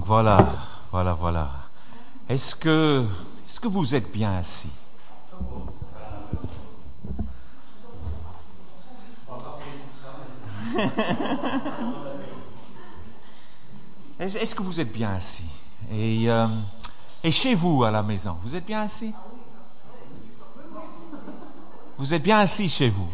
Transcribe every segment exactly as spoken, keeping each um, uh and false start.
Voilà, voilà, voilà. Est-ce que, est-ce que vous êtes bien assis? Est-ce que vous êtes bien assis? Et, euh, et chez vous, à la maison, vous êtes bien assis? Vous êtes bien assis chez vous?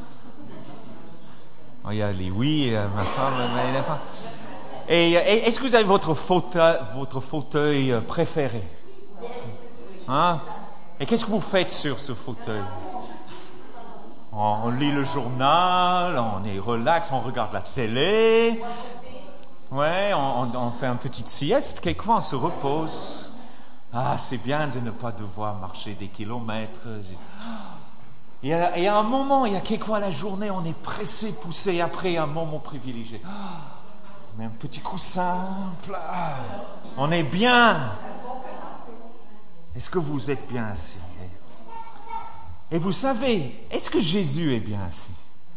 Oh, il y a les oui, euh, ma femme, ma, ma femme. Et, et est-ce que vous avez votre fauteuil, votre fauteuil préféré? Hein? Et qu'est-ce que vous faites sur ce fauteuil? On lit le journal, on est relax, on regarde la télé. Ouais, on, on, on fait une petite sieste, quelquefois on se repose. Ah, c'est bien de ne pas devoir marcher des kilomètres. Il y a, il y a un moment, il y a quelquefois la journée, on est pressé, poussé, après un moment privilégié. On met un petit coussin, plat. On est bien. Est-ce que vous êtes bien assis? Et vous savez, est-ce que Jésus est bien assis?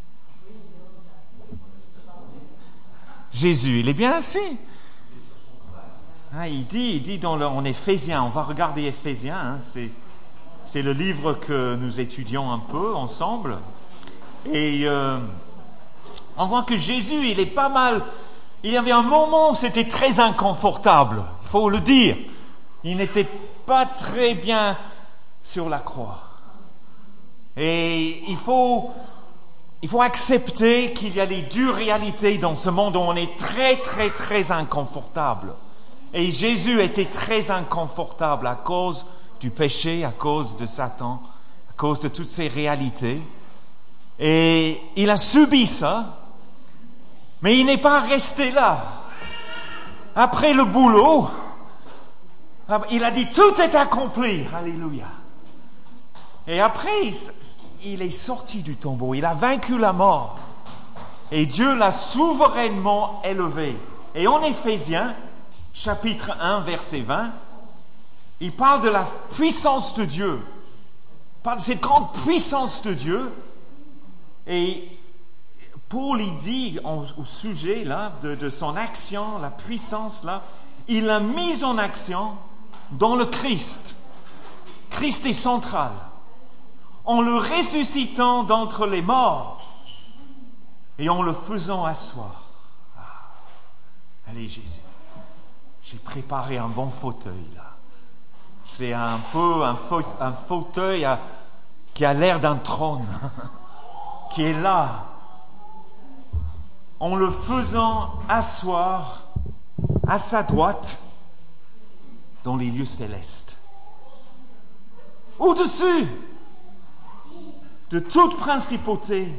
Jésus, il est bien assis. Ah, il dit, il dit dans le, en Éphésiens, on va regarder Éphésiens, hein, c'est, c'est le livre que nous étudions un peu ensemble. Et euh, on voit que Jésus, il est pas mal. Il y avait un moment où c'était très inconfortable, il faut le dire. Il n'était pas très bien sur la croix. Et il faut, il faut accepter qu'il y a les dures réalités dans ce monde où on est très, très, très inconfortable. Et Jésus était très inconfortable à cause du péché, à cause de Satan, à cause de toutes ces réalités. Et il a subi ça, mais il n'est pas resté là. Après le boulot, il a dit « Tout est accompli ». Alléluia. Et après, il est sorti du tombeau. Il a vaincu la mort. Et Dieu l'a souverainement élevé. Et en Éphésiens, chapitre un, verset vingt, il parle de la puissance de Dieu. Il parle de cette grande puissance de Dieu. Et Paul, il dit au sujet là, de, de son action, la puissance, là, il l'a mise en action dans le Christ. Christ est central. En le ressuscitant d'entre les morts et en le faisant asseoir. Ah. Allez Jésus, j'ai préparé un bon fauteuil là. C'est un peu un, faute, un fauteuil à, qui a l'air d'un trône, qui est là. En le faisant asseoir à sa droite dans les lieux célestes. Au-dessus de toute principauté,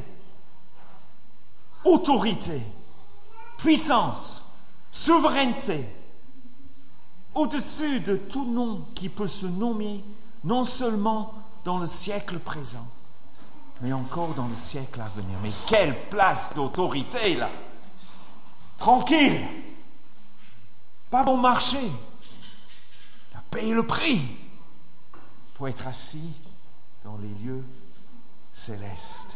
autorité, puissance, souveraineté, au-dessus de tout nom qui peut se nommer, non seulement dans le siècle présent, mais encore dans le siècle à venir. Mais quelle place d'autorité là! Tranquille, pas bon marché, il a payé le prix pour être assis dans les lieux céleste.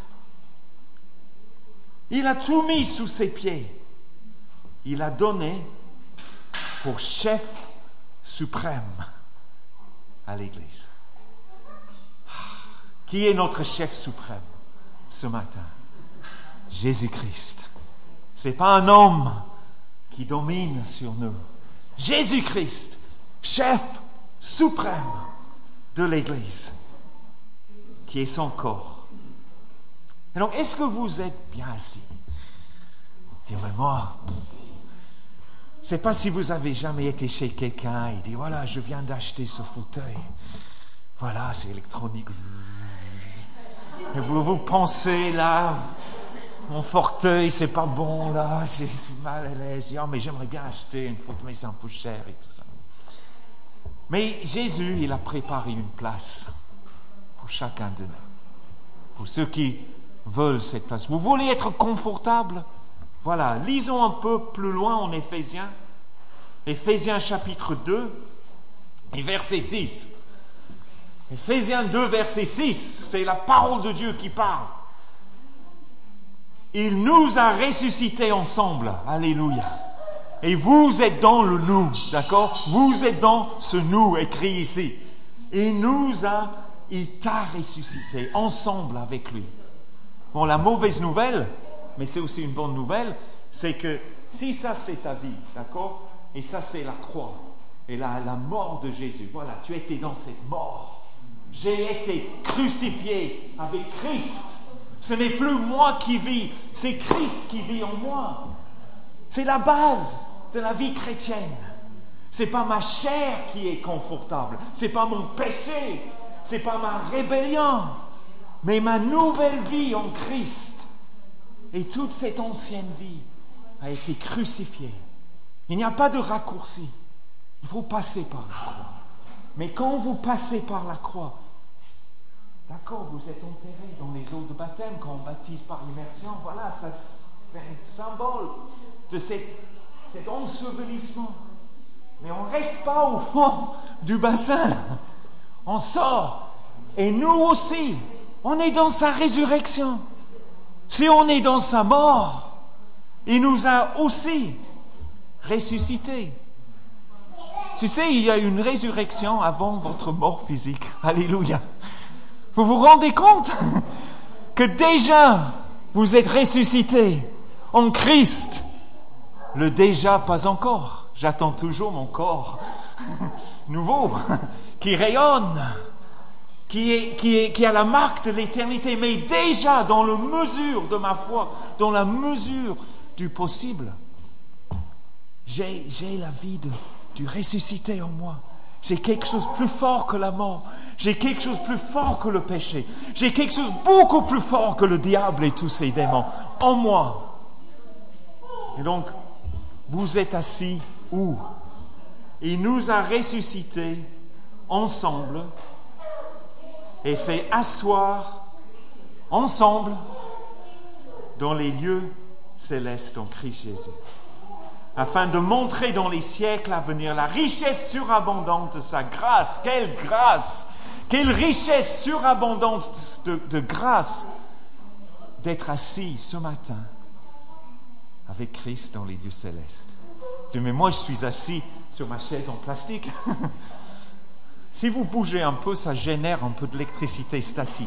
Il a tout mis sous ses pieds. Il a donné pour chef suprême à l'Église. Qui est notre chef suprême ce matin? Jésus-Christ. Ce n'est pas un homme qui domine sur nous. Jésus-Christ, chef suprême de l'Église, qui est son corps. Et donc, est-ce que vous êtes bien assis? Dis, mais moi, je ne sais pas si vous avez jamais été chez quelqu'un et dit, voilà, je viens d'acheter ce fauteuil. Voilà, c'est électronique. Et vous, vous pensez, là, mon fauteuil, c'est pas bon, là, je suis mal à l'aise. Oh, mais j'aimerais bien acheter une fauteuil, mais c'est un peu cher et tout ça. Mais Jésus, il a préparé une place pour chacun de nous. Pour ceux qui veulent cette place. Vous voulez être confortable? Voilà, lisons un peu plus loin en Éphésiens. Éphésiens chapitre deux et verset six. Éphésiens deux, verset six, c'est la parole de Dieu qui parle. Il nous a ressuscités ensemble. Alléluia. Et vous êtes dans le nous, d'accord? Vous êtes dans ce nous écrit ici. Il nous a, il t'a ressuscité ensemble avec lui. Bon, la mauvaise nouvelle, mais c'est aussi une bonne nouvelle, c'est que si ça c'est ta vie, d'accord? Et ça c'est la croix, et la, la mort de Jésus. Voilà, tu étais dans cette mort. J'ai été crucifié avec Christ. Ce n'est plus moi qui vis, c'est Christ qui vit en moi. C'est la base de la vie chrétienne. C'est pas ma chair qui est confortable, c'est pas mon péché, c'est pas ma rébellion, mais ma nouvelle vie en Christ. Et toute cette ancienne vie a été crucifiée. Il n'y a pas de raccourci. Il faut passer par la croix. Mais quand vous passez par la croix, d'accord, vous êtes enterré dans les eaux de baptême, quand on baptise par immersion, voilà, ça, c'est un symbole de cet, cet ensevelissement. Mais on ne reste pas au fond du bassin. On sort. Et nous aussi, on est dans sa résurrection. Si on est dans sa mort, il nous a aussi ressuscités. Tu sais, il y a une résurrection avant votre mort physique. Alléluia. Vous vous rendez compte que déjà, vous êtes ressuscités en Christ. Le déjà, pas encore. J'attends toujours mon corps nouveau, qui rayonne, qui, est, qui, est, qui a la marque de l'éternité. Mais déjà, dans la mesure de ma foi, dans la mesure du possible, j'ai, j'ai la vie de, du ressuscité en moi. J'ai quelque chose de plus fort que la mort. J'ai quelque chose de plus fort que le péché. J'ai quelque chose de beaucoup plus fort que le diable et tous ses démons en moi. Et donc, vous êtes assis où? Il nous a ressuscités ensemble et fait asseoir ensemble dans les lieux célestes en Christ Jésus, afin de montrer dans les siècles à venir la richesse surabondante de sa grâce. Quelle grâce! Quelle richesse surabondante de, de grâce d'être assis ce matin avec Christ dans les lieux célestes. Mais moi, je suis assis sur ma chaise en plastique. Si vous bougez un peu, ça génère un peu d'électricité statique.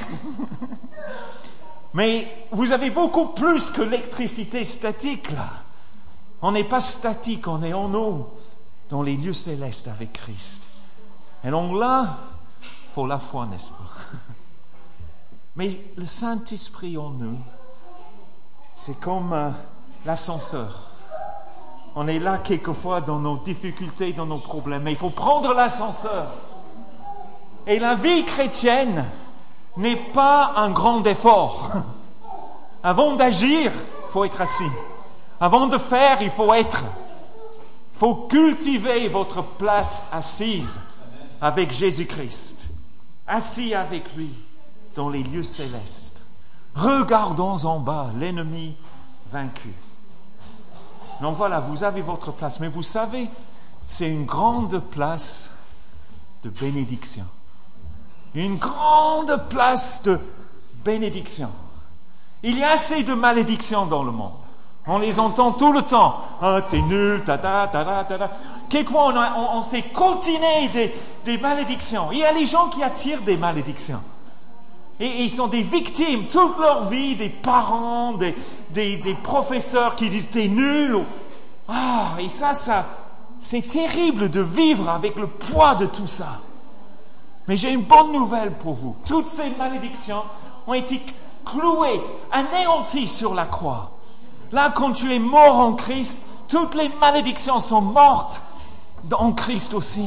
Mais vous avez beaucoup plus que l'électricité statique, là. On n'est pas statique, on est en haut, dans les lieux célestes avec Christ. Et donc là, il faut la foi, n'est-ce pas? Mais le Saint-Esprit en nous, c'est comme euh, l'ascenseur. On est là quelquefois dans nos difficultés, dans nos problèmes, mais il faut prendre l'ascenseur. Et la vie chrétienne n'est pas un grand effort. Avant d'agir, il faut être assis. Avant de faire, il faut être. Il faut cultiver votre place assise avec Jésus-Christ, assis avec lui dans les lieux célestes. Regardons en bas l'ennemi vaincu. Donc voilà, vous avez votre place. Mais vous savez, c'est une grande place de bénédiction. Une grande place de bénédiction. Il y a assez de malédictions dans le monde. On les entend tout le temps. Ah, t'es nul, ta ta ta ta ta ta. Quelquefois, on, a, on, on s'est coltiné des, des malédictions. Il y a les gens qui attirent des malédictions. Et, et ils sont des victimes toute leur vie, des parents, des, des, des professeurs qui disent t'es nul. Ah, et ça, ça, c'est terrible de vivre avec le poids de tout ça. Mais j'ai une bonne nouvelle pour vous. Toutes ces malédictions ont été clouées, anéanties sur la croix. Là, quand tu es mort en Christ, toutes les malédictions sont mortes en Christ aussi.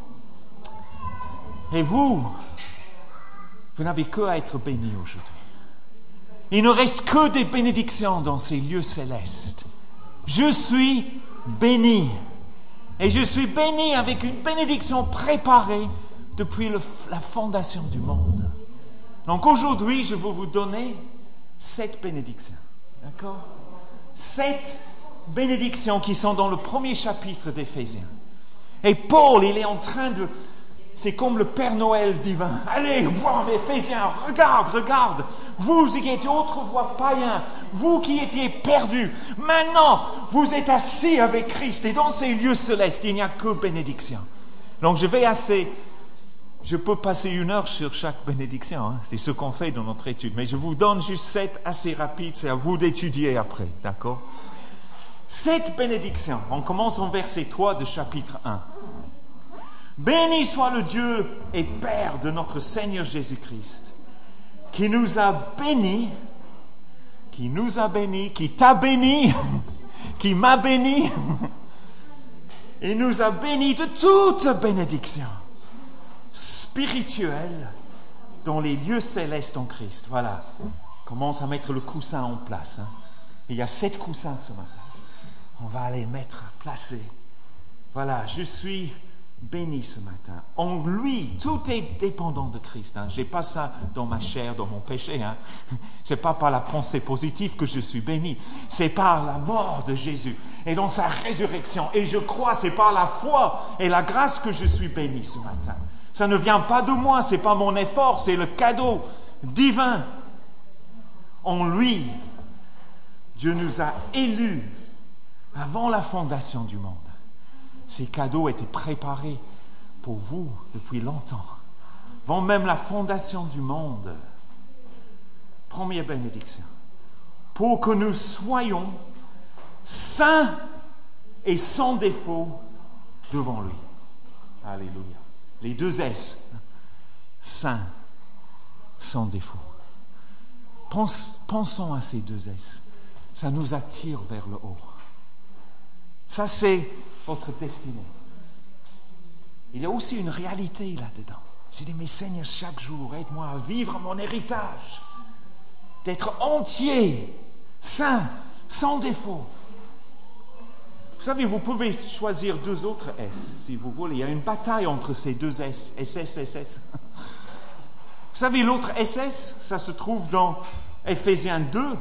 Et vous, vous n'avez que à être bénis aujourd'hui. Il ne reste que des bénédictions dans ces lieux célestes. Je suis béni. Et je suis béni avec une bénédiction préparée depuis le, la fondation du monde. Donc aujourd'hui, je vais vous donner sept bénédictions. D'accord? Sept bénédictions qui sont dans le premier chapitre d'Éphésiens. Et Paul, il est en train de, c'est comme le Père Noël divin. Allez, voir mes Éphésiens, regarde, regarde. Vous qui étiez autrefois païens, vous qui étiez perdus, maintenant, vous êtes assis avec Christ. Et dans ces lieux célestes, il n'y a que bénédiction. Donc je vais assez... Je peux passer une heure sur chaque bénédiction. Hein. C'est ce qu'on fait dans notre étude. Mais je vous donne juste sept assez rapides. C'est à vous d'étudier après. D'accord? Sept bénédictions. On commence en verset trois de chapitre un. Béni soit le Dieu et Père de notre Seigneur Jésus-Christ, qui nous a bénis, qui nous a bénis, qui t'a béni, qui m'a béni, et nous a bénis de toute bénédiction spirituelle dans les lieux célestes en Christ. Voilà, commence à mettre le coussin en place. Hein. Il y a sept coussins ce matin. On va les mettre, placer. Voilà, je suis béni ce matin. En lui, tout est dépendant de Christ. Hein. Je n'ai pas ça dans ma chair, dans mon péché. Hein. Ce n'est pas par la pensée positive que je suis béni. C'est par la mort de Jésus et dans sa résurrection. Et je crois, c'est par la foi et la grâce que je suis béni ce matin. Ça ne vient pas de moi, ce n'est pas mon effort, c'est le cadeau divin. En lui, Dieu nous a élus avant la fondation du monde. Ces cadeaux étaient préparés pour vous depuis longtemps, avant même la fondation du monde. Première bénédiction. Pour que nous soyons saints et sans défaut devant lui. Alléluia. Les deux S. Saints, sans défaut. Pense, pensons à ces deux S. Ça nous attire vers le haut. Ça, c'est votre destinée. Il y a aussi une réalité là-dedans. J'ai dit, mais Seigneur, chaque jour, aide-moi à vivre mon héritage, d'être entier, saint, sans défaut. Vous savez, vous pouvez choisir deux autres S, si vous voulez. Il y a une bataille entre ces deux S, S S, S S. Vous savez, l'autre S S, ça se trouve dans Éphésiens deux,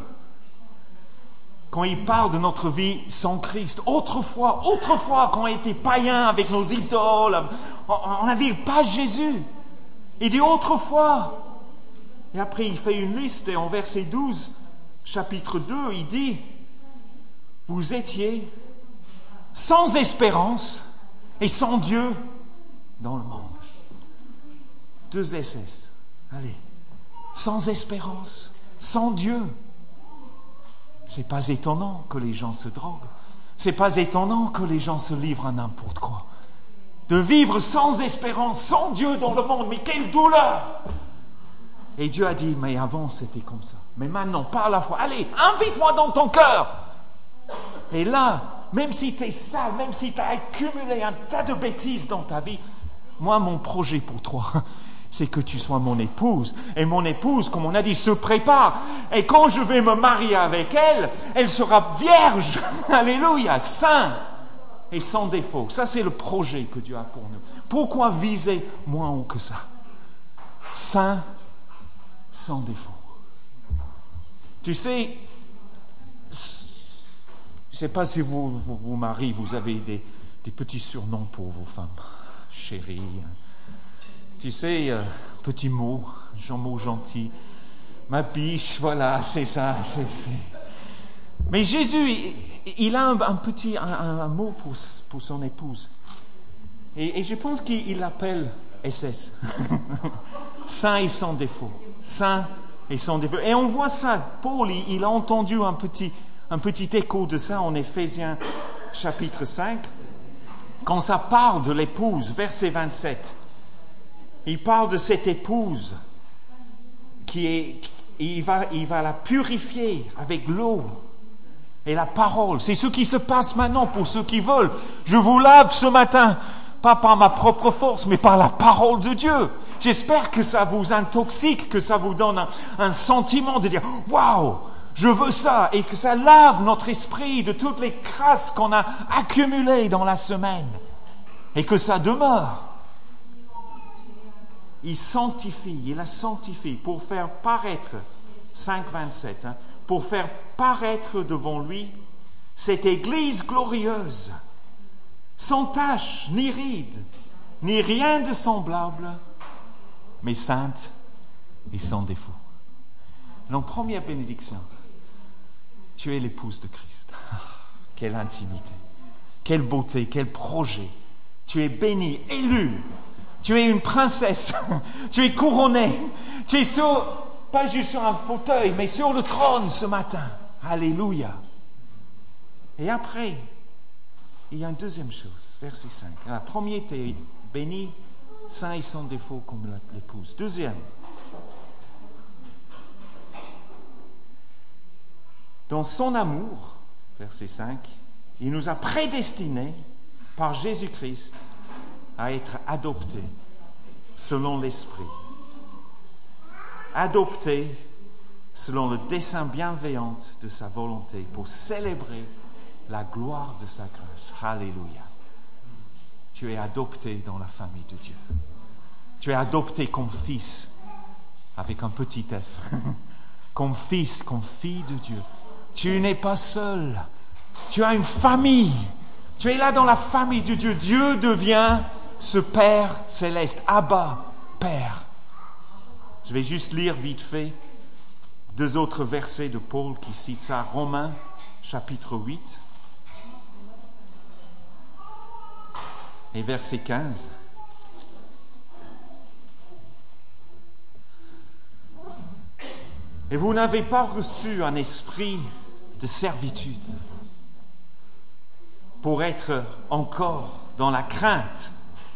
quand il parle de notre vie sans Christ. Autrefois, autrefois, quand on était païens avec nos idoles, on n'avait pas Jésus. Il dit autrefois. Et après, il fait une liste, et en verset douze, chapitre deux, il dit, vous étiez sans espérance et sans Dieu dans le monde. Deux S S. Allez. Sans espérance, sans Dieu. C'est pas étonnant que les gens se droguent. C'est pas étonnant que les gens se livrent à n'importe quoi. De vivre sans espérance, sans Dieu dans le monde. Mais quelle douleur! Et Dieu a dit, mais avant c'était comme ça. Mais maintenant, par la foi, allez, invite-moi dans ton cœur. Et là, même si tu es sale, même si tu as accumulé un tas de bêtises dans ta vie, moi, mon projet pour toi, c'est que tu sois mon épouse. Et mon épouse, comme on a dit, se prépare. Et quand je vais me marier avec elle, elle sera vierge. Alléluia, saint et sans défaut. Ça, c'est le projet que Dieu a pour nous. Pourquoi viser moins haut que ça? Saint, sans défaut. Tu sais, je ne sais pas si vous vous, vous mariez, vous avez des, des petits surnoms pour vos femmes. Chérie, tu sais, euh, petit mot, un mot gentil. Ma biche, voilà, c'est ça. C'est, c'est. Mais Jésus, il, il a un, un petit un, un mot pour, pour son épouse. Et, et je pense qu'il l'appelle S S. Saint et sans défaut. Saint et sans défaut. Et on voit ça. Paul, il, il a entendu un petit... Un petit écho de ça en Éphésiens chapitre cinq, quand ça parle de l'épouse, verset vingt-sept. Il parle de cette épouse qui est, il va, il va la purifier avec l'eau et la parole. C'est ce qui se passe maintenant pour ceux qui veulent. Je vous lave ce matin, pas par ma propre force, mais par la parole de Dieu. J'espère que ça vous intoxique, que ça vous donne un, un sentiment de dire « Waouh !» Je veux ça, et que ça lave notre esprit de toutes les crasses qu'on a accumulées dans la semaine, et que ça demeure. Il sanctifie, il la sanctifie pour faire paraître, cinq vingt-sept, hein, pour faire paraître devant lui cette Église glorieuse, sans tache, ni ride, ni rien de semblable, mais sainte et sans défaut. Donc, première bénédiction, tu es l'épouse de Christ. Quelle intimité, quelle beauté, quel projet. Tu es bénie, élue. Tu es une princesse. Tu es couronnée. Tu es sur, pas juste sur un fauteuil, mais sur le trône ce matin. Alléluia. Et après, il y a une deuxième chose, verset cinq. La première, tu es béni, saint et sans défaut comme l'épouse. Deuxième, dans son amour, verset cinq, il nous a prédestinés par Jésus-Christ à être adoptés selon l'Esprit. Adoptés selon le dessein bienveillant de sa volonté pour célébrer la gloire de sa grâce. Alléluia. Tu es adopté dans la famille de Dieu. Tu es adopté comme fils, avec un petit f, comme fils, comme fille de Dieu. Tu n'es pas seul. Tu as une famille. Tu es là dans la famille de Dieu. Dieu devient ce Père céleste. Abba, Père. Je vais juste lire vite fait deux autres versets de Paul qui citent ça. Romains, chapitre huit. Et verset quinze. Et vous n'avez pas reçu un esprit de servitude pour être encore dans la crainte.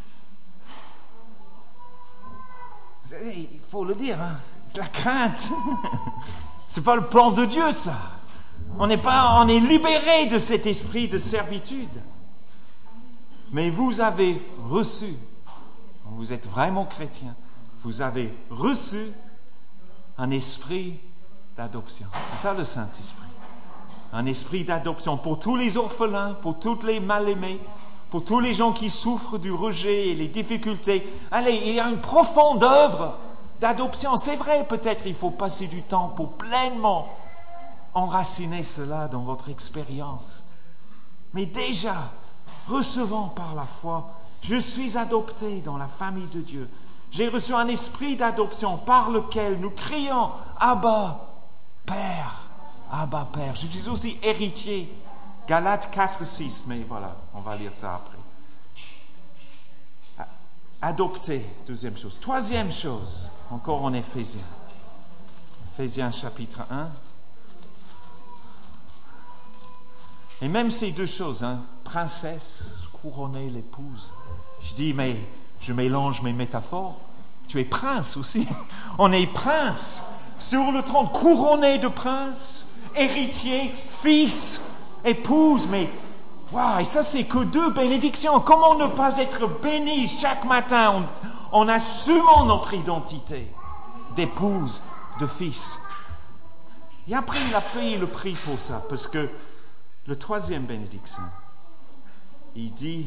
Il faut le dire, hein? La crainte. C'est pas le plan de Dieu, ça. On n'est pas, on est libéré de cet esprit de servitude. Mais vous avez reçu, vous êtes vraiment chrétien, vous avez reçu un esprit d'adoption. C'est ça le Saint-Esprit. Un esprit d'adoption pour tous les orphelins, pour tous les mal-aimés, pour tous les gens qui souffrent du rejet et les difficultés. Allez, il y a une profonde œuvre d'adoption. C'est vrai, peut-être il faut passer du temps pour pleinement enraciner cela dans votre expérience. Mais déjà, recevons par la foi, je suis adopté dans la famille de Dieu. J'ai reçu un esprit d'adoption par lequel nous crions « Abba, Père ». Abba, Père. Je suis aussi héritier. Galates quatre, six, mais voilà, on va lire ça après. Adopté, deuxième chose. Troisième chose, encore en Éphésiens. Éphésiens chapitre un. Et même ces deux choses, hein, princesse, couronnée, l'épouse. Je dis, mais je mélange mes métaphores. Tu es prince aussi. On est prince sur le trône, couronné de prince, héritier, fils, épouse. Mais, waouh, et ça c'est que deux bénédictions. Comment ne pas être béni chaque matin en, en assumant notre identité d'épouse, de fils. Et après, il a payé le prix pour ça, parce que le troisième bénédiction, il dit,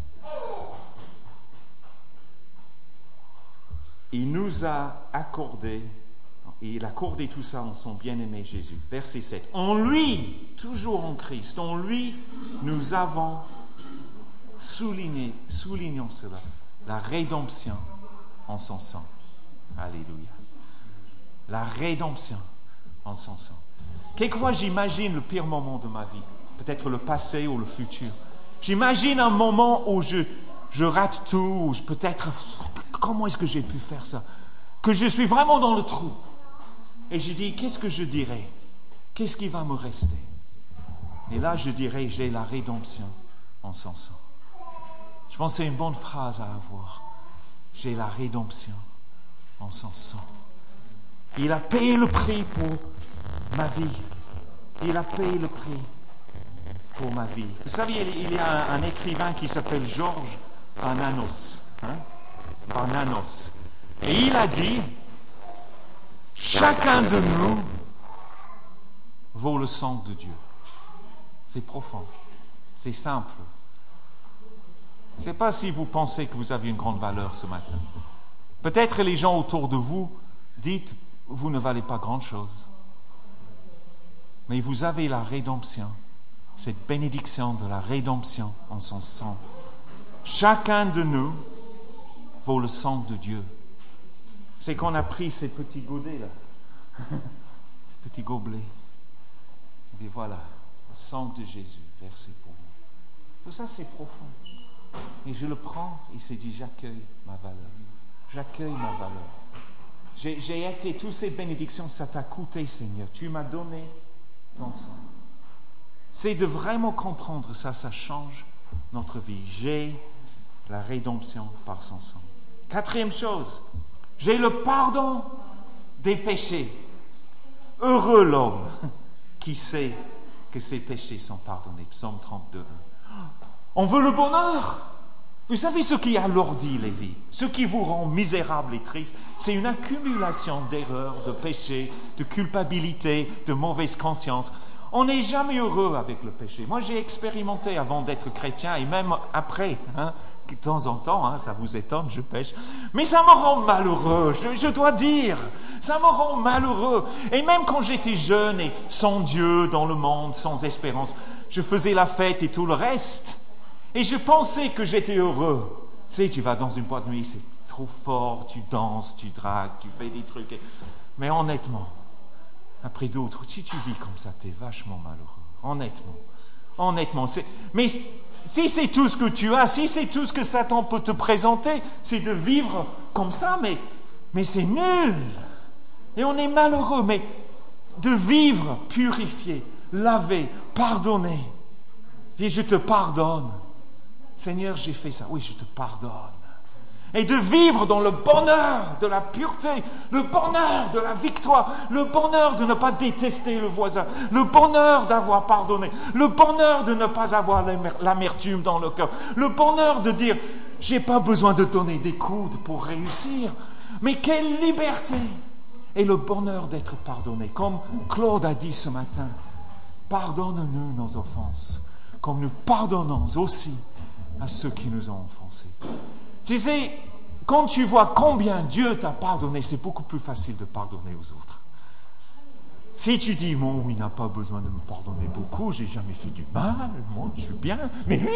il nous a accordé, il a accordé tout ça en son bien-aimé Jésus. Verset sept. En lui, toujours en Christ, en lui, nous avons souligné, soulignons cela, la rédemption en son sang. Alléluia. La rédemption en son sang. Quelquefois, j'imagine le pire moment de ma vie, peut-être le passé ou le futur. J'imagine un moment où je, je rate tout, où je peut-être, comment est-ce que j'ai pu faire ça? Que je suis vraiment dans le trou. Et je dis, qu'est-ce que je dirais? Qu'est-ce qui va me rester? Et là, je dirais, j'ai la rédemption en son sang. Je pense que c'est une bonne phrase à avoir. J'ai la rédemption en son sang. Il a payé le prix pour ma vie. Il a payé le prix pour ma vie. Vous savez, il y a un, un écrivain qui s'appelle Georges Bernanos. Hein? Bernanos. Et il a dit, chacun de nous vaut le sang de Dieu. C'est profond. C'est simple. Je ne sais pas si vous pensez que vous avez une grande valeur ce matin. Peut-être les gens autour de vous disent, vous ne valez pas grand-chose. Mais vous avez la rédemption, cette bénédiction de la rédemption en son sang. Chacun de nous vaut le sang de Dieu. C'est qu'on a pris ces petits godets là, ces petits gobelets. Et voilà, le sang de Jésus versé pour vous. Tout ça, c'est profond. Et je le prends et c'est dit, j'accueille ma valeur. J'accueille ma valeur. J'ai, j'ai été, toutes ces bénédictions, ça t'a coûté, Seigneur. Tu m'as donné ton sang. C'est de vraiment comprendre ça, ça change notre vie. J'ai la rédemption par son sang. Quatrième chose, j'ai le pardon des péchés. Heureux l'homme qui sait que ses péchés sont pardonnés. Psaume trente-deux. On veut le bonheur. Vous savez ce qui alourdit les vies, ce qui vous rend misérable et triste, c'est une accumulation d'erreurs, de péchés, de culpabilité, de mauvaise conscience. On n'est jamais heureux avec le péché. Moi, j'ai expérimenté avant d'être chrétien et même après, hein, de temps en temps, hein, ça vous étonne, je pêche, mais ça me rend malheureux, je, je dois dire, ça me rend malheureux. Et même quand j'étais jeune et sans Dieu dans le monde, sans espérance, je faisais la fête et tout le reste. Et je pensais que j'étais heureux. Tu sais, tu vas dans une boîte de nuit, c'est trop fort, tu danses, tu dragues, tu fais des trucs. Et... Mais honnêtement, après d'autres, si tu vis comme ça, tu es vachement malheureux. Honnêtement. Honnêtement. C'est... Mais si c'est tout ce que tu as, si c'est tout ce que Satan peut te présenter, c'est de vivre comme ça, mais, mais c'est nul. Et on est malheureux. Mais de vivre purifié, lavé, pardonné. Et je te pardonne. Seigneur, j'ai fait ça. Oui, je te pardonne. Et de vivre dans le bonheur de la pureté, le bonheur de la victoire, le bonheur de ne pas détester le voisin, le bonheur d'avoir pardonné, le bonheur de ne pas avoir l'amertume dans le cœur, le bonheur de dire, j'ai pas besoin de donner des coudes pour réussir. Mais quelle liberté! Et le bonheur d'être pardonné. Comme Claude a dit ce matin, pardonne-nous nos offenses, comme nous pardonnons aussi à ceux qui nous ont offensés. Tu sais, quand tu vois combien Dieu t'a pardonné, c'est beaucoup plus facile de pardonner aux autres. Si tu dis, bon, il n'a pas besoin de me pardonner beaucoup, j'ai jamais fait du mal, moi je suis bien, mais lui,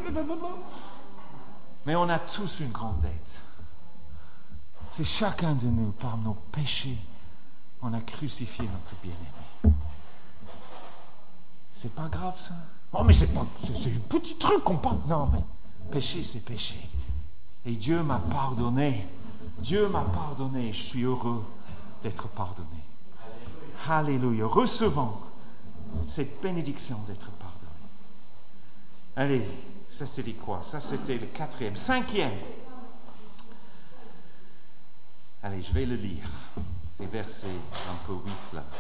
mais on a tous une grande dette. C'est chacun de nous, par nos péchés, on a crucifié notre bien-aimé. C'est pas grave ça? Oh, mais c'est pas, c'est, c'est un petit truc qu'on parle. Non, mais péché, c'est péché. Et Dieu m'a pardonné. Dieu m'a pardonné. Je suis heureux d'être pardonné. Alléluia. Recevons cette bénédiction d'être pardonné. Allez, ça c'était quoi? Ça c'était le quatrième. Cinquième. Allez, je vais le lire. C'est verset un peu huit là.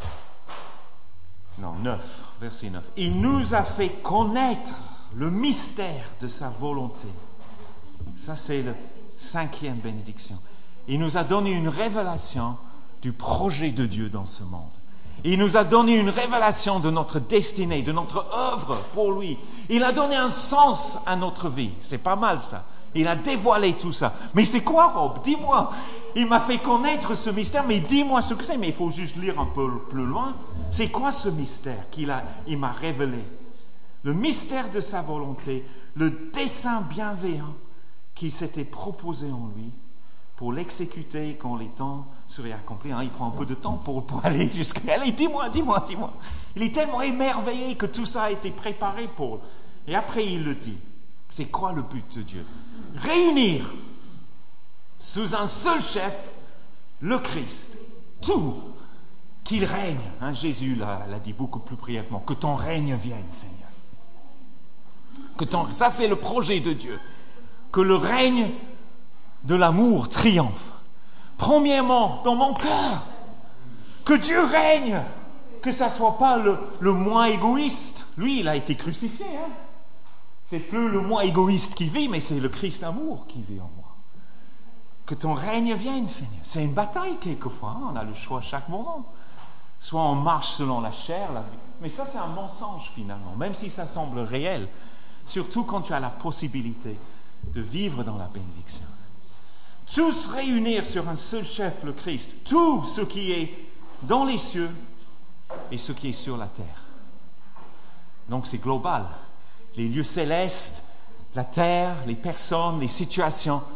Non, neuf, verset neuf. Il nous a fait connaître le mystère de sa volonté. Ça, c'est la cinquième bénédiction. Il nous a donné une révélation du projet de Dieu dans ce monde. Il nous a donné une révélation de notre destinée, de notre œuvre pour lui. Il a donné un sens à notre vie. C'est pas mal, ça. Il a dévoilé tout ça. Mais c'est quoi, Rob? Dis-moi. Il m'a fait connaître ce mystère, mais dis-moi ce que c'est. Mais il faut juste lire un peu plus loin. C'est quoi ce mystère qu'il a, il m'a révélé? Le mystère de sa volonté, le dessein bienveillant qui s'était proposé en lui pour l'exécuter quand les temps seraient accomplis. Hein, il prend un peu de temps pour, pour aller jusqu'à... Allez, dis-moi, dis-moi, dis-moi. Il est tellement émerveillé que tout ça a été préparé pour... Et après, il le dit. C'est quoi le but de Dieu? Réunir sous un seul chef le Christ, tout, qu'il règne. Hein, Jésus l'a, l'a dit beaucoup plus brièvement. Que ton règne vienne, Seigneur. Que ton... Ça, c'est le projet de Dieu. Que le règne de l'amour triomphe. Premièrement, dans mon cœur. Que Dieu règne. Que ça ne soit pas le, le moi égoïste. Lui, il a été crucifié. Hein. C'est plus le moi égoïste qui vit, mais c'est le Christ amour qui vit en moi. Que ton règne vienne, Seigneur. C'est une bataille quelquefois. Hein. On a le choix à chaque moment. Soit on marche selon la chair, la vie. Mais ça, c'est un mensonge finalement, même si ça semble réel. Surtout quand tu as la possibilité de vivre dans la bénédiction. Tous réunir sur un seul chef, le Christ, tout ce qui est dans les cieux et ce qui est sur la terre. Donc c'est global. Les lieux célestes, la terre, les personnes, les situations,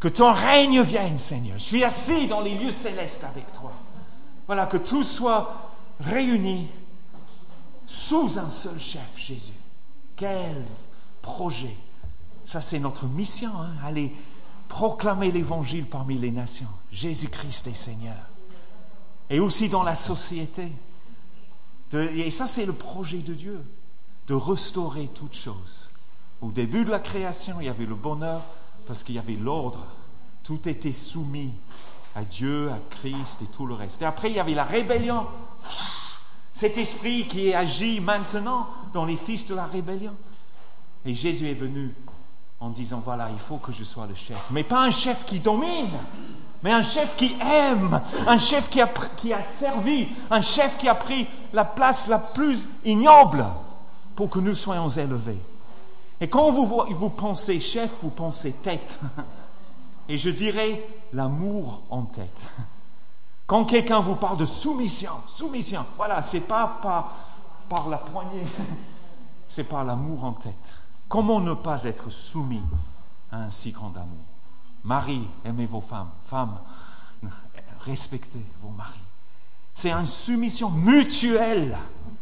Que ton règne vienne, Seigneur. Je suis assis dans les lieux célestes avec toi. Voilà, que tout soit réuni sous un seul chef, Jésus. Quel projet! Ça, c'est notre mission, hein? Aller proclamer l'Évangile parmi les nations. Jésus-Christ est Seigneur. Et aussi dans la société. De, et ça, c'est le projet de Dieu, de restaurer toutes choses. Au début de la création, il y avait le bonheur parce qu'il y avait l'ordre. Tout était soumis à Dieu, à Christ et tout le reste. Et après, il y avait la rébellion. Cet esprit qui agit maintenant dans les fils de la rébellion. Et Jésus est venu en disant, voilà, il faut que je sois le chef. Mais pas un chef qui domine, mais un chef qui aime, un chef qui a, qui a servi, un chef qui a pris la place la plus ignoble pour que nous soyons élevés. Et quand vous, vous pensez chef, vous pensez tête. Et je dirais l'amour en tête. Quand quelqu'un vous parle de soumission, soumission, voilà, c'est pas par, par la poignée, c'est par l'amour en tête. Comment ne pas être soumis à un si grand amour? Marie, aimez vos femmes. Femmes, respectez vos maris. C'est une soumission mutuelle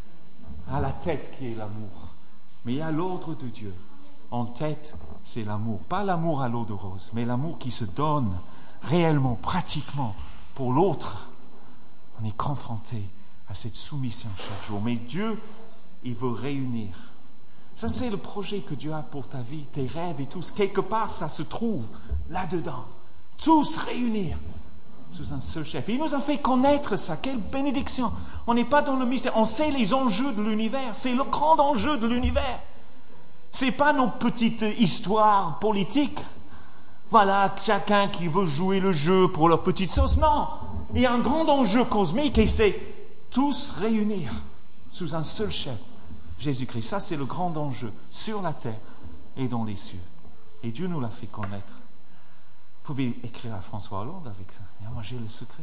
à la tête qui est l'amour. Mais il y a l'ordre de Dieu. En tête, c'est l'amour. Pas l'amour à l'eau de rose, mais l'amour qui se donne réellement, pratiquement, pour l'autre. On est confronté à cette soumission chaque jour. Mais Dieu, il veut réunir. Ça, c'est le projet que Dieu a pour ta vie, tes rêves et tout. Quelque part, ça se trouve là-dedans. Tous réunir sous un seul chef. Il nous a fait connaître ça. Quelle bénédiction. On n'est pas dans le mystère. On sait les enjeux de l'univers. C'est le grand enjeu de l'univers. Ce n'est pas nos petites histoires politiques. Voilà, chacun qui veut jouer le jeu pour leur petite sauce. Non, il y a un grand enjeu cosmique et c'est tous réunir sous un seul chef, Jésus-Christ. Ça, c'est le grand enjeu sur la terre et dans les cieux. Et Dieu nous l'a fait connaître. Vous pouvez écrire à François Hollande avec ça. Et moi, j'ai le secret.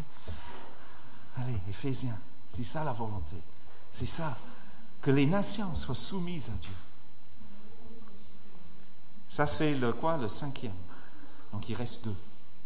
Allez, Éphésiens, c'est ça la volonté. C'est ça, que les nations soient soumises à Dieu. Ça, c'est le quoi? Le cinquième. Donc, il reste deux.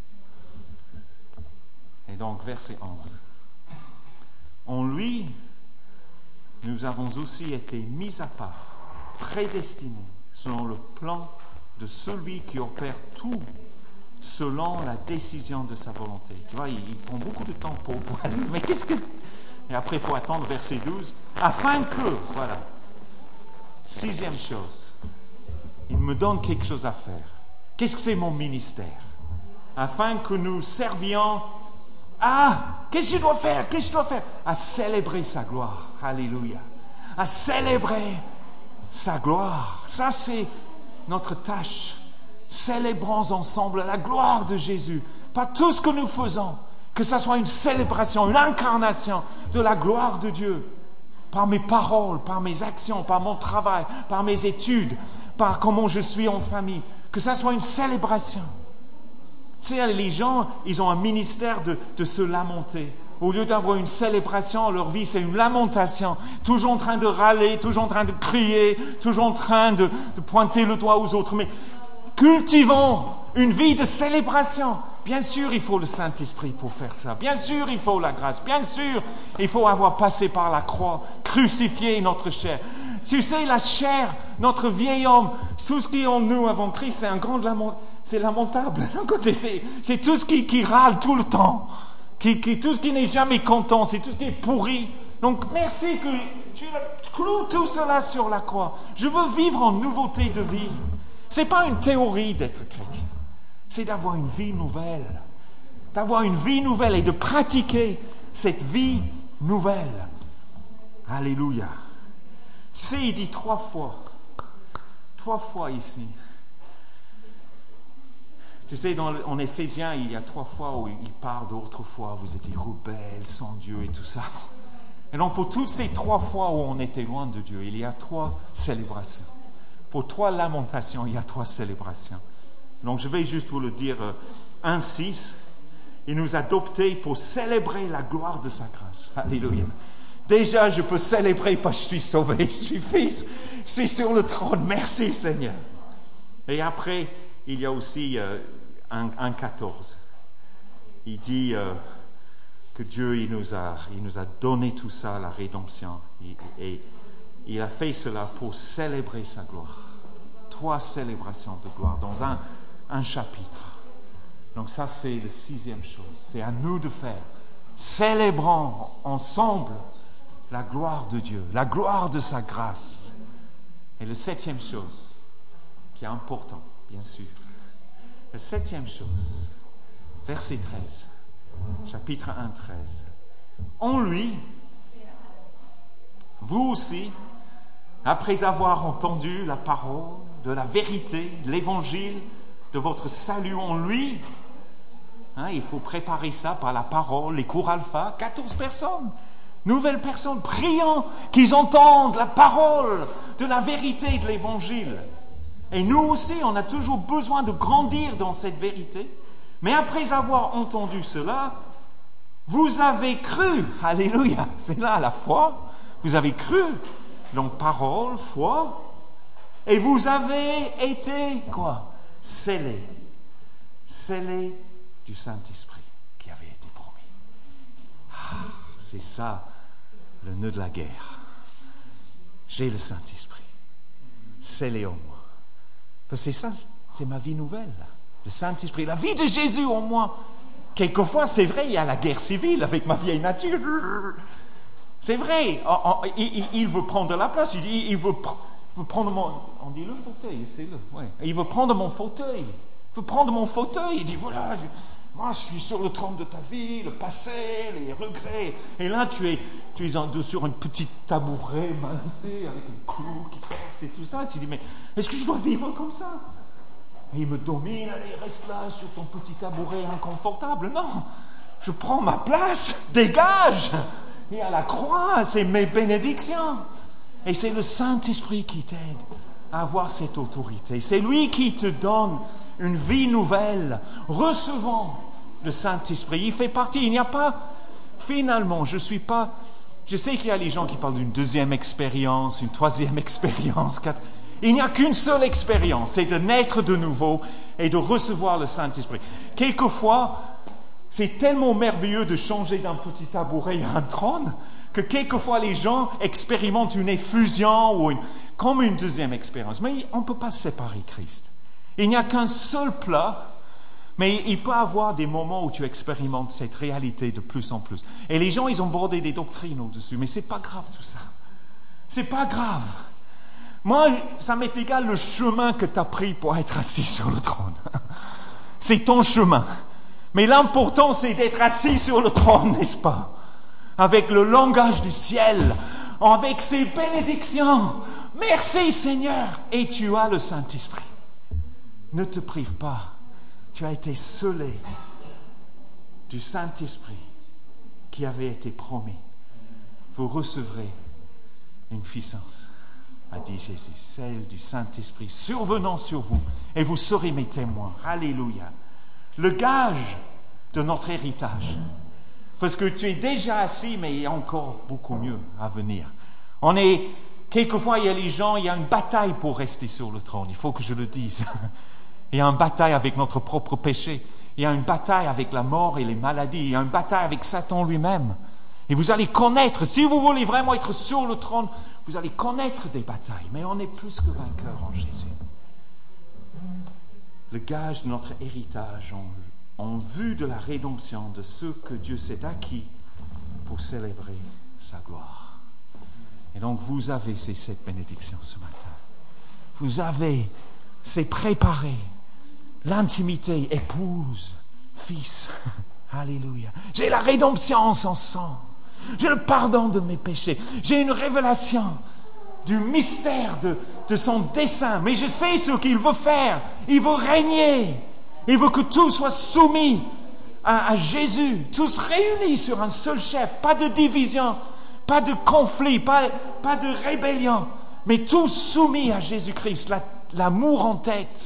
Et donc, verset onze. En lui, nous avons aussi été mis à part, prédestinés, selon le plan de celui qui opère tout selon la décision de sa volonté. Tu vois, il, il prend beaucoup de temps pour, pour aller. Mais qu'est-ce que... Et après, il faut attendre verset douze. Afin que, voilà. Sixième chose. Il me donne quelque chose à faire. Qu'est-ce que c'est mon ministère? Afin que nous servions à... Qu'est-ce que je dois faire? Qu'est-ce que je dois faire? À célébrer sa gloire. Alléluia. À célébrer sa gloire. Ça, c'est notre tâche. Célébrons ensemble la gloire de Jésus. Pas tout ce que nous faisons. Que ça soit une célébration, une incarnation de la gloire de Dieu. Par mes paroles, par mes actions, par mon travail, par mes études, par comment je suis en famille. Que ça soit une célébration. Tu sais, les gens, ils ont un ministère de, de se lamenter. Au lieu d'avoir une célébration, leur vie, c'est une lamentation. Toujours en train de râler, toujours en train de crier, toujours en train de, de pointer le doigt aux autres. Mais cultivons une vie de célébration. Bien sûr, il faut le Saint-Esprit pour faire ça. Bien sûr, il faut la grâce. Bien sûr, il faut avoir passé par la croix, crucifié notre chair. Tu sais, la chair, notre vieil homme, tout ce qui est en nous avant Christ, c'est un grand lament, c'est lamentable. C'est, c'est tout ce qui, qui râle tout le temps, qui, qui, tout ce qui n'est jamais content, c'est tout ce qui est pourri. Donc, merci que tu cloues tout cela sur la croix. Je veux vivre en nouveauté de vie. Ce n'est pas une théorie d'être chrétien. C'est d'avoir une vie nouvelle. D'avoir une vie nouvelle et de pratiquer cette vie nouvelle. Alléluia. C'est, il dit trois fois. Trois fois ici. Tu sais, dans, en Éphésiens, il y a trois fois où il parle d'autrefois, vous étiez rebelles, sans Dieu et tout ça. Et donc, pour toutes ces trois fois où on était loin de Dieu, il y a trois célébrations. Pour trois lamentations, il y a trois célébrations. Donc, je vais juste vous le dire euh, un six. Il nous a adoptés pour célébrer la gloire de sa grâce. Alléluia. Déjà, je peux célébrer parce que je suis sauvé, je suis fils, je suis sur le trône. Merci, Seigneur. Et après, il y a aussi, euh, un quatorze. Il dit euh, que Dieu il nous, a, il nous a donné tout ça, la rédemption. Et, et il a fait cela pour célébrer sa gloire. Trois célébrations de gloire dans un, un chapitre. Donc ça, c'est la sixième chose. C'est à nous de faire. Célébrons ensemble la gloire de Dieu, la gloire de sa grâce. Et la septième chose, qui est importante, bien sûr. La septième chose, verset treize, chapitre un, treize. En lui, vous aussi, après avoir entendu la parole de la vérité, l'évangile de votre salut en lui, hein, il faut préparer ça par la parole, les cours alpha, quatorze personnes, nouvelles personnes, priant qu'ils entendent la parole de la vérité de l'évangile. Et nous aussi, on a toujours besoin de grandir dans cette vérité. Mais après avoir entendu cela, vous avez cru, alléluia, c'est là la foi, vous avez cru, donc parole, foi, et vous avez été, quoi, scellés, scellés du Saint-Esprit qui avait été promis. Ah, c'est ça, le nœud de la guerre. J'ai le Saint-Esprit, scellé en moi. Parce que c'est ça, c'est ma vie nouvelle, le Saint-Esprit, la vie de Jésus en moi. Quelquefois, c'est vrai, il y a la guerre civile avec ma vieille nature. C'est vrai, il veut prendre la place, il, dit, il veut, veut prendre mon... On dit le fauteuil, c'est le... Ouais. Il veut prendre mon fauteuil. Il veut prendre mon fauteuil, il dit, voilà, je, moi je suis sur le trône de ta vie, le passé, les regrets. Et là, tu es, tu es en, sur un petit tabouret maltais avec un clou qui perce et tout ça. Tu dis, mais est-ce que je dois vivre comme ça? Et il me domine, allez, reste là sur ton petit tabouret inconfortable. Non, je prends ma place, dégage. Et à la croix, c'est mes bénédictions. Et c'est le Saint-Esprit qui t'aide à avoir cette autorité. C'est lui qui te donne une vie nouvelle. Recevons le Saint-Esprit. Il fait partie. Il n'y a pas, finalement, je suis pas... Je sais qu'il y a les gens qui parlent d'une deuxième expérience, une troisième expérience, quatre... Il n'y a qu'une seule expérience, c'est de naître de nouveau et de recevoir le Saint-Esprit. Quelquefois, c'est tellement merveilleux de changer d'un petit tabouret à un trône que quelquefois les gens expérimentent une effusion ou une, comme une deuxième expérience. Mais on ne peut pas séparer Christ. Il n'y a qu'un seul plat, mais il peut y avoir des moments où tu expérimentes cette réalité de plus en plus. Et les gens, ils ont bordé des doctrines au-dessus, mais ce n'est pas grave tout ça. Ce n'est pas grave. Moi, ça m'est égal le chemin que tu as pris pour être assis sur le trône. C'est ton chemin. Mais l'important, c'est d'être assis sur le trône, n'est-ce pas? Avec le langage du ciel, avec ses bénédictions. Merci Seigneur. Et tu as le Saint-Esprit. Ne te prive pas. Tu as été scellé du Saint-Esprit qui avait été promis. Vous recevrez une puissance, a dit Jésus, celle du Saint-Esprit survenant sur vous, et vous serez mes témoins. Alléluia. Le gage de notre héritage. Parce que tu es déjà assis, mais il y a encore beaucoup mieux à venir. On est, quelquefois, il y a les gens, il y a une bataille pour rester sur le trône. Il faut que je le dise. Il y a une bataille avec notre propre péché. Il y a une bataille avec la mort et les maladies. Il y a une bataille avec Satan lui-même. Et vous allez connaître, si vous voulez vraiment être sur le trône, vous allez connaître des batailles. Mais on est plus que vainqueurs en Jésus. Le gage de notre héritage en, en vue de la rédemption de ceux que Dieu s'est acquis pour célébrer sa gloire. Et donc vous avez ces sept bénédictions ce matin. Vous avez, c'est préparé, l'intimité, épouse, fils. Alléluia. J'ai la rédemption en son sang. J'ai le pardon de mes péchés. J'ai une révélation du mystère de, de son dessein. Mais je sais ce qu'il veut faire. Il veut régner. Il veut que tout soit soumis à, à Jésus. Tous réunis sur un seul chef. Pas de division, pas de conflit, pas, pas de rébellion. Mais tous soumis à Jésus-Christ. La, l'amour en tête.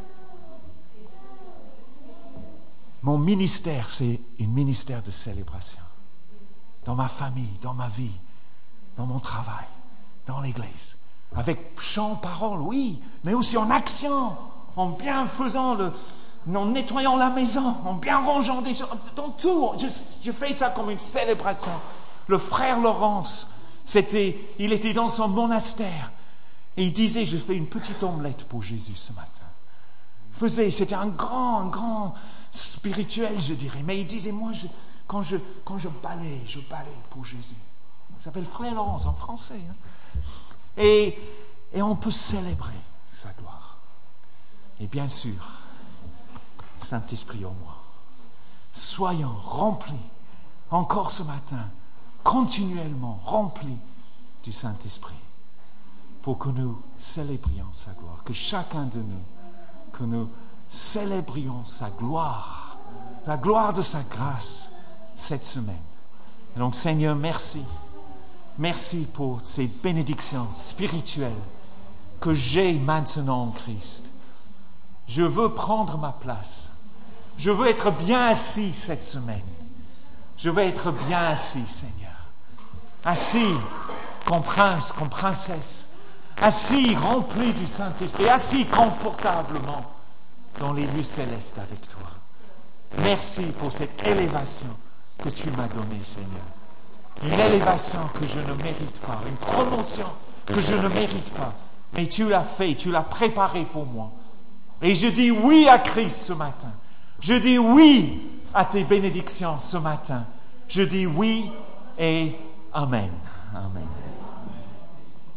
Mon ministère, c'est un ministère de célébration. Dans ma famille, dans ma vie, dans mon travail, dans l'église. Avec chant, parole, oui, mais aussi en action, en bien faisant le, en nettoyant la maison, en bien rangeant des choses, dans tout. Je, je fais ça comme une célébration. Le frère Laurence, c'était, il était dans son monastère et il disait, je fais une petite omelette pour Jésus ce matin. Il faisait, c'était un grand, un grand spirituel, je dirais. Mais il disait, moi, je, quand, je, quand je balaye, je balaye pour Jésus. Il s'appelle frère Laurence en français. Hein. Et, et on peut célébrer sa gloire. Et bien sûr, Saint-Esprit en moi. Soyons remplis, encore ce matin, continuellement remplis du Saint-Esprit, pour que nous célébrions sa gloire, que chacun de nous, que nous célébrions sa gloire, la gloire de sa grâce cette semaine. Et donc, Seigneur, merci. Merci pour ces bénédictions spirituelles que j'ai maintenant en Christ. Je veux prendre ma place. Je veux être bien assis cette semaine. Je veux être bien assis, Seigneur. Assis comme prince, comme princesse. Assis, rempli du Saint-Esprit. Assis confortablement dans les lieux célestes avec toi. Merci pour cette élévation que tu m'as donnée, Seigneur. Une élévation que je ne mérite pas. Une promotion que je ne mérite pas. Mais tu l'as fait, tu l'as préparé pour moi. Et je dis oui à Christ ce matin. Je dis oui à tes bénédictions ce matin. Je dis oui et Amen. Amen.